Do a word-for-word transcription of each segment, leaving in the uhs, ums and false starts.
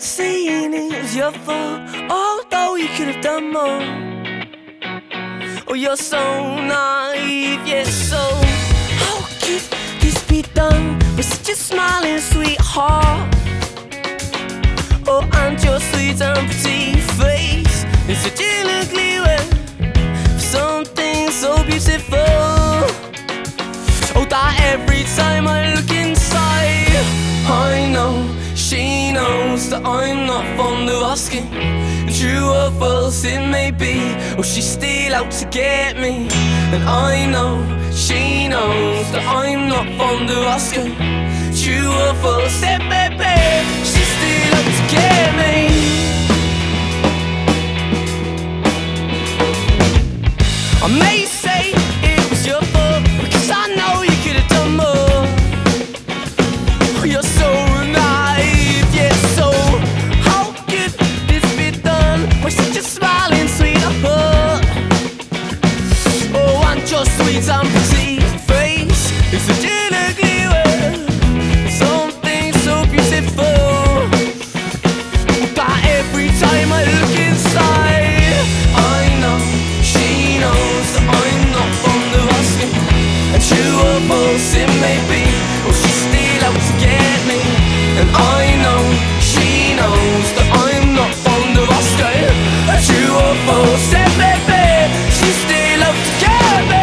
saying it was your fault, although you could have done more. Oh, you're so naive, yes, so how could this be done with such a smiling sweetheart? Oh, and your sweet and pretty face is such an ugly way for something so beautiful. Oh, that every time I look inside, I know she knows that I'm not fond of asking. True or false it may be, or she's still out to get me. And I know she knows that I'm not fond of asking. True or false it may be, she's still out to get me. I may say it was your fault, because I know you could have done more. Oh, you're so naive, yeah, so how could this be done with such a smiling sweetheart? Oh, and your sweet and pretty face is such an ugly way, something so beautiful. But every time I look inside, I know she knows that I'm not fond of asking. And true or false it may be, or she's still out to get me. And I know she knows that I'm not fond of asking. And true or false it may be, she's still out to get me.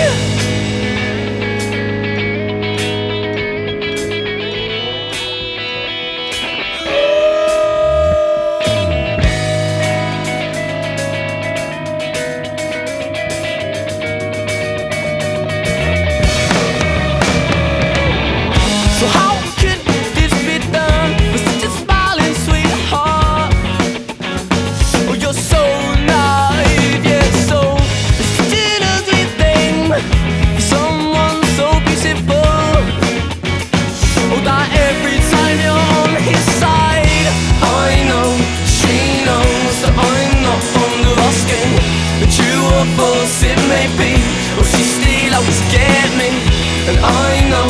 So how could this be done with such a smiling sweetheart? Oh, you're so naive, yeah, so it's such an ugly thing for someone so beautiful. Oh, that every time you're on his side, I know she knows that I'm not fond of asking. But true or false it may be, or she's still out to get me. And I know